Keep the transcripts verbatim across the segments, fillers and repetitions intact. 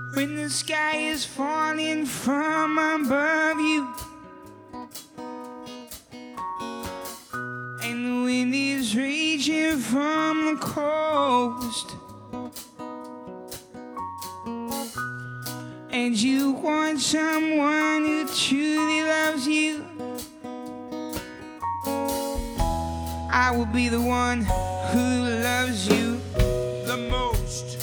when the sky is falling from above you, and the wind is raging from the coast, and you want someone who truly loves you, I will be the one who loves you the most.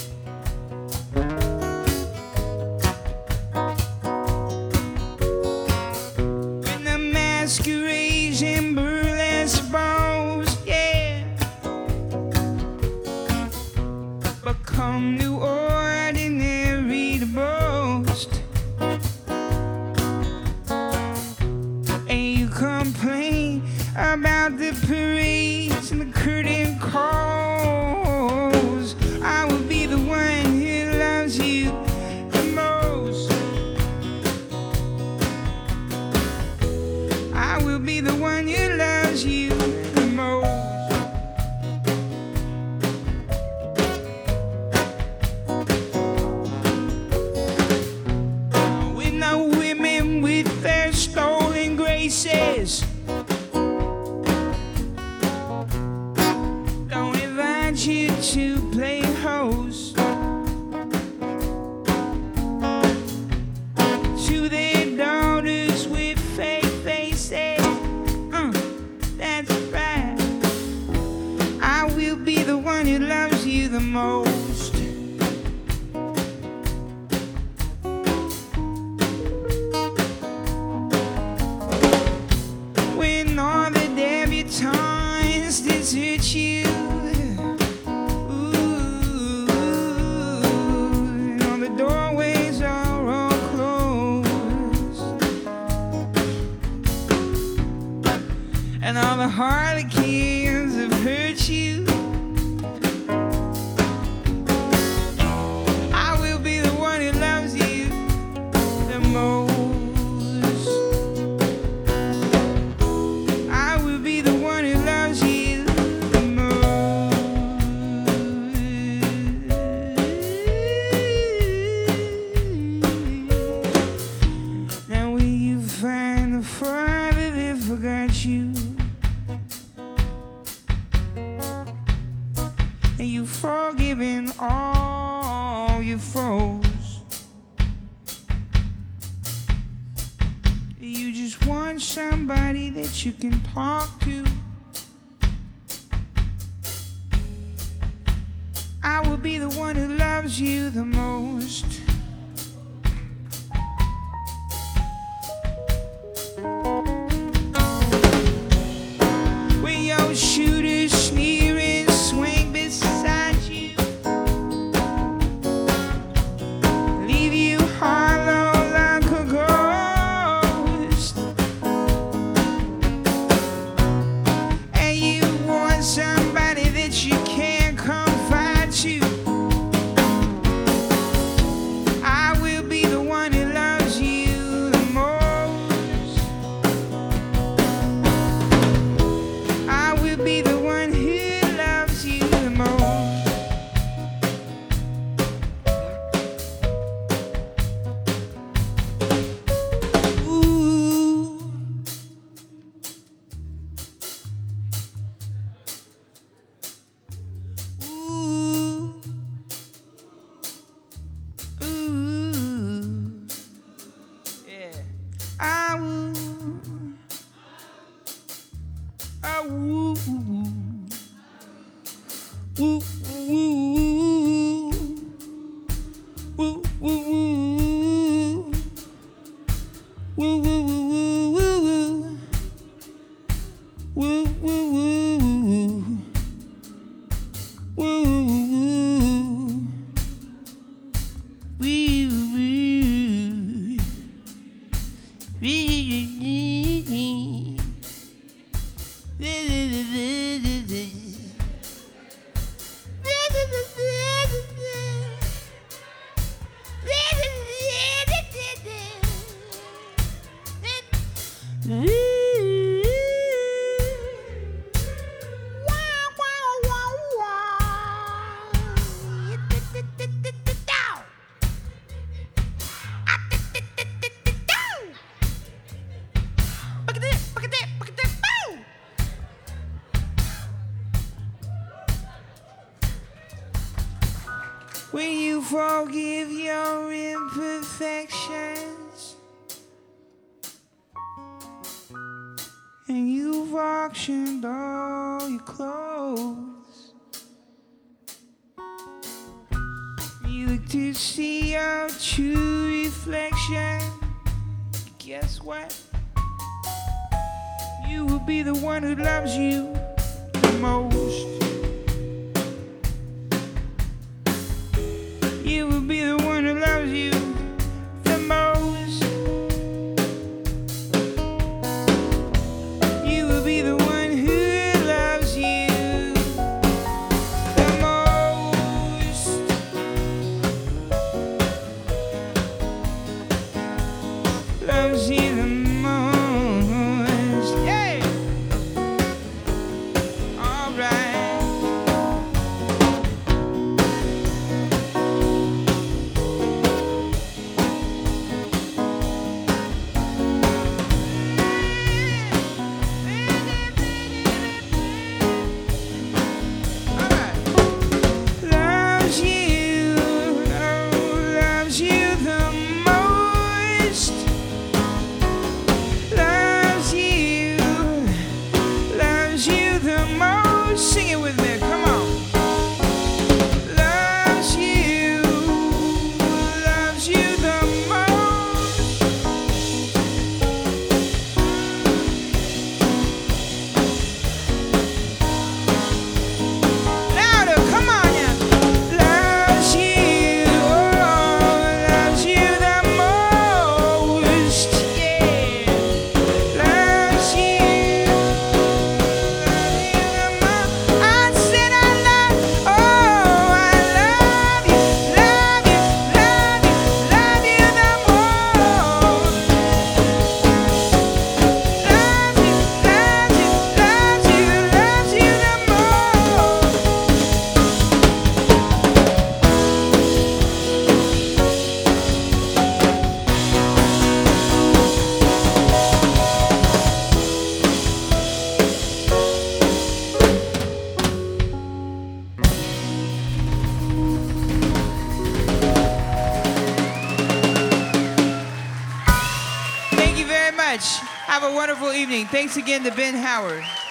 When the masquerades and burlesque balls, yeah, become new ordinary to boast, and you complain about the parades and the curtain calls, I will be the one who loves you the most. I will be the one who loves you the most. When the women with their stolen graces you to play host to their daughters with fake faces, uh, that's right, I will be the one who loves you the most. When all the debutantes desert you, doorways are all closed, and all the harlequins have hurt you, I will be the one who loves you the most. I will be the one who loves you the most. Find the Father that forgot you, and you've forgiven all your foes. You just want somebody that you can talk to. I will be the one who loves you the most. Shooters sneer and swing beside you, leave you hollow like a ghost, and you want somebody that you can't confide to. I will be the one who loves you the most. I will be the one who loves you the most. Ooh. Ooh. Ooh. Yeah. I will. Ah, woo, woo, woo, woo, woo, woo, woo, woo, woo, woo, woo, woo, you forgive your imperfections, and you've auctioned all your clothes. You look to see your true reflection. Guess what? You will be the one who loves you the most. You will be the one who loves you the most. You will be the one who loves you the most. Loves you the most. Yeah. All right. Loves you, oh, loves you the most. Loves you, loves you the most. Sing it with me, come on. Loves you, loves you the most. Louder, come on now. Loves you, oh, loves you the most, yeah. Loves you, loves you the most. I said I love, oh, I love you, love you, love you, love you the most. Loves you, loves you, loves you, loves you the most. Thank you very much. Have a wonderful evening. Thanks again to Ben Howard.